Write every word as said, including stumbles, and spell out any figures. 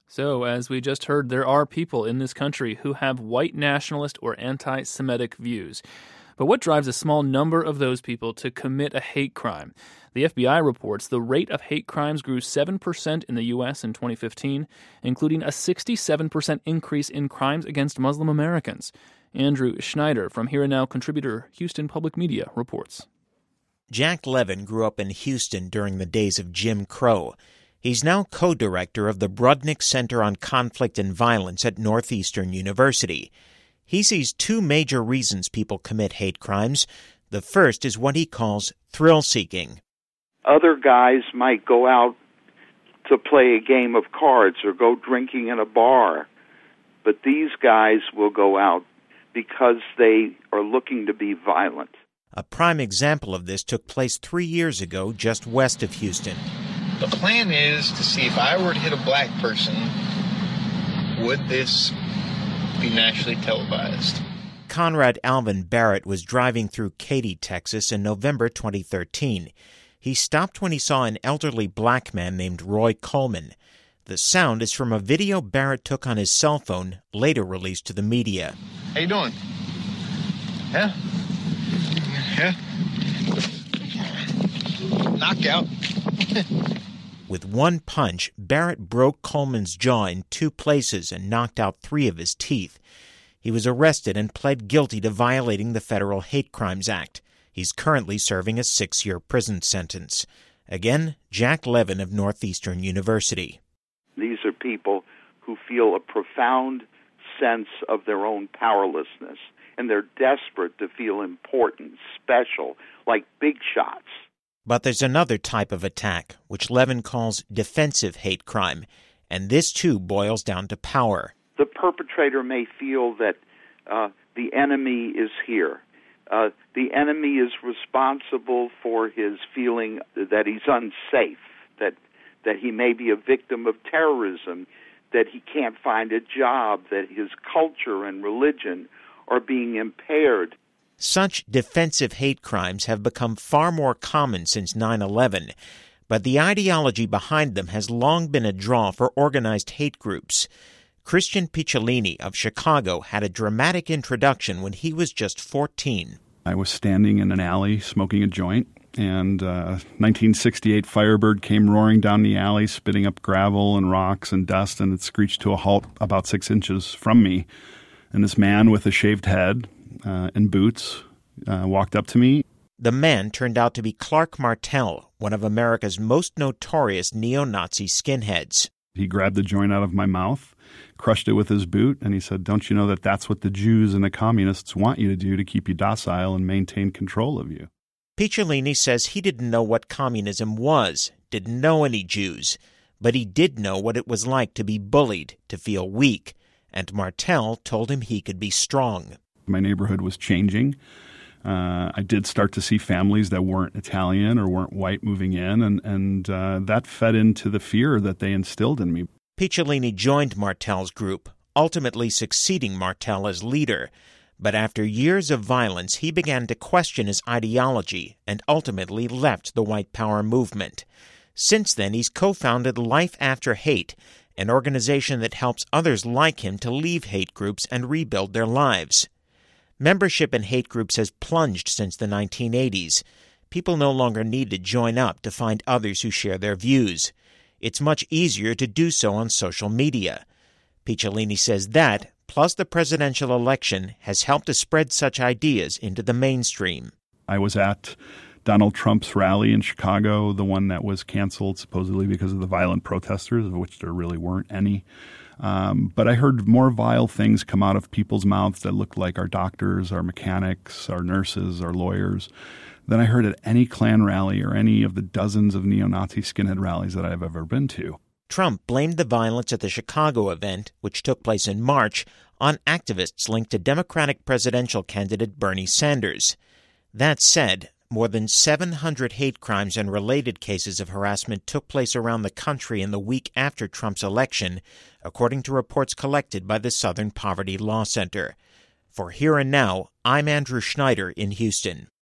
So, as we just heard, there are people in this country who have white nationalist or anti-Semitic views. But what drives a small number of those people to commit a hate crime? The F B I reports the rate of hate crimes grew seven percent in the U S in twenty fifteen, including a sixty-seven percent increase in crimes against Muslim Americans. Andrew Schneider from Here and Now contributor, Houston Public Media, reports. Jack Levin grew up in Houston during the days of Jim Crow. He's now co-director of the Brudnick Center on Conflict and Violence at Northeastern University. He sees two major reasons people commit hate crimes. The first is what he calls thrill-seeking. Other guys might go out to play a game of cards or go drinking in a bar, but these guys will go out because they are looking to be violent. A prime example of this took place three years ago just west of Houston. The plan is to see if I were to hit a black person, would this be nationally televised? Conrad Alvin Barrett was driving through Katy, Texas in November twenty thirteen. He stopped when he saw an elderly black man named Roy Coleman. The sound is from a video Barrett took on his cell phone, later released to the media. How you doing? Yeah? Yeah? Knockout. With one punch, Barrett broke Coleman's jaw in two places and knocked out three of his teeth. He was arrested and pled guilty to violating the Federal Hate Crimes Act. He's currently serving a six-year prison sentence. Again, Jack Levin of Northeastern University. These are people who feel a profound sense of their own powerlessness, and they're desperate to feel important, special, like big shots. But there's another type of attack, which Levin calls defensive hate crime, and this too boils down to power. The perpetrator may feel that uh, the enemy is here. Uh, the enemy is responsible for his feeling that he's unsafe, that that he may be a victim of terrorism, that he can't find a job, that his culture and religion are being impaired. Such defensive hate crimes have become far more common since nine eleven, but the ideology behind them has long been a draw for organized hate groups. Christian Picciolini of Chicago had a dramatic introduction when he was just fourteen. I was standing in an alley smoking a joint, and a nineteen sixty-eight Firebird came roaring down the alley, spitting up gravel and rocks and dust, and it screeched to a halt about six inches from me. And this man with a shaved head uh, and boots uh, walked up to me. The man turned out to be Clark Martel, one of America's most notorious neo-Nazi skinheads. He grabbed the joint out of my mouth, crushed it with his boot, and he said, "Don't you know that that's what the Jews and the communists want you to do to keep you docile and maintain control of you?" Picciolini says he didn't know what communism was, didn't know any Jews, but he did know what it was like to be bullied, to feel weak, and Martel told him he could be strong. My neighborhood was changing. Uh, I did start to see families that weren't Italian or weren't white moving in, and, and uh, that fed into the fear that they instilled in me. Picciolini joined Martel's group, ultimately succeeding Martel as leader. But after years of violence, he began to question his ideology and ultimately left the white power movement. Since then, he's co-founded Life After Hate, an organization that helps others like him to leave hate groups and rebuild their lives. Membership in hate groups has plunged since the nineteen eighties. People no longer need to join up to find others who share their views. It's much easier to do so on social media. Picciolini says that, plus the presidential election, has helped to spread such ideas into the mainstream. I was at Donald Trump's rally in Chicago, the one that was canceled supposedly because of the violent protesters, of which there really weren't any. Um, but I heard more vile things come out of people's mouths that looked like our doctors, our mechanics, our nurses, our lawyers, than I heard at any Klan rally or any of the dozens of neo-Nazi skinhead rallies that I've ever been to. Trump blamed the violence at the Chicago event, which took place in March, on activists linked to Democratic presidential candidate Bernie Sanders. That said, more than seven hundred hate crimes and related cases of harassment took place around the country in the week after Trump's election, according to reports collected by the Southern Poverty Law Center. For Here and Now, I'm Andrew Schneider in Houston.